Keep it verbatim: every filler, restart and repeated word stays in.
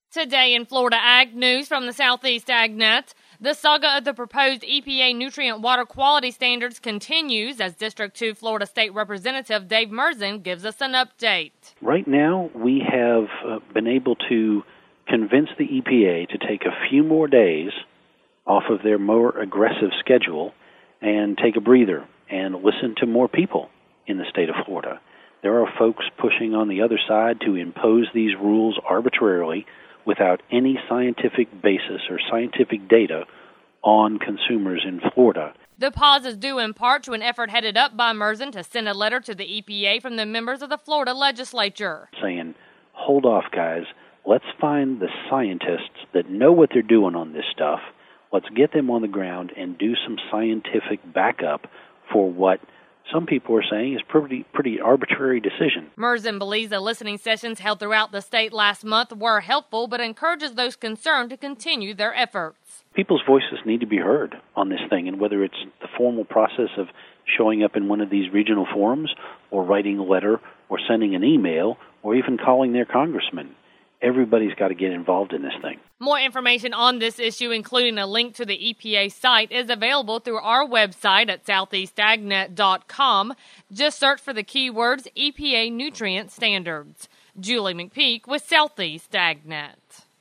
Today in Florida Ag News from the Southeast AgNet, the saga of the proposed E P A nutrient water quality standards continues as District two Florida State Representative Dave Murzin gives us an update. Right now, we have uh, been able to convince the E P A to take a few more days off of their more aggressive schedule and take a breather and listen to more people in the state of Florida. There are folks pushing on the other side to impose these rules arbitrarily without any scientific basis or scientific data on consumers in Florida. The pause is due in part to an effort headed up by Murzin to send a letter to the E P A from the members of the Florida legislature. Saying, hold off, guys. Let's find the scientists that know what they're doing on this stuff. Let's get them on the ground and do some scientific backup for what some people are saying is a pretty, pretty arbitrary decision. Murzin believes the listening sessions held throughout the state last month were helpful, but encourages those concerned to continue their efforts. People's voices need to be heard on this thing, and whether it's the formal process of showing up in one of these regional forums or writing a letter or sending an email or even calling their congressman, everybody's got to get involved in this thing. More information on this issue, including a link to the E P A site, is available through our website at southeast agnet dot com. Just search for the keywords E P A nutrient standards. Julie McPeak with Southeast AgNet.